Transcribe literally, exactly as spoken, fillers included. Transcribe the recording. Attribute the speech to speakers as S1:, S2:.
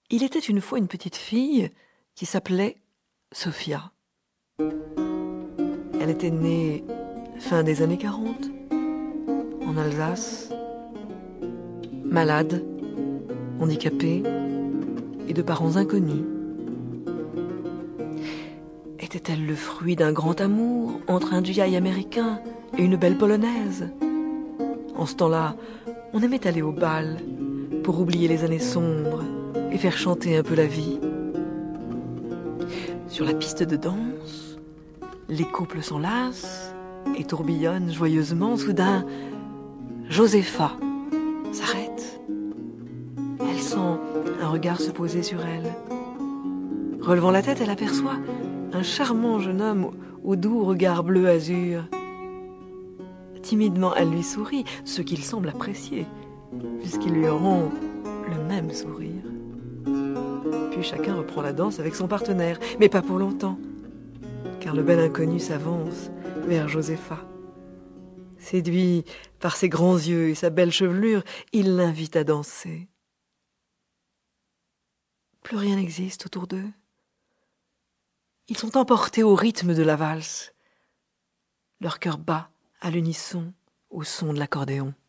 S1: Il était une fois une petite fille qui s'appelait Sophia. Elle était née fin des années quarante, en Alsace, malade, handicapée et de parents inconnus. Était-elle le fruit d'un grand amour entre un G I américain et une belle polonaise? En ce temps-là, on aimait aller au bal pour oublier les années sombres et faire chanter un peu la vie. Sur la piste de danse, les couples s'enlacent et tourbillonnent joyeusement. Soudain, Josepha s'arrête. Elle sent un regard se poser sur elle. Relevant la tête, elle aperçoit un charmant jeune homme au doux regard bleu azur. Timidement, elle lui sourit, ce qu'il semble apprécier, puisqu'il lui rend le même sourire. Puis chacun reprend la danse avec son partenaire, mais pas pour longtemps, car le bel inconnu s'avance vers Josepha. Séduit par ses grands yeux et sa belle chevelure, il l'invite à danser. Plus rien n'existe autour d'eux. Ils sont emportés au rythme de la valse. Leur cœur bat à l'unisson au son de l'accordéon.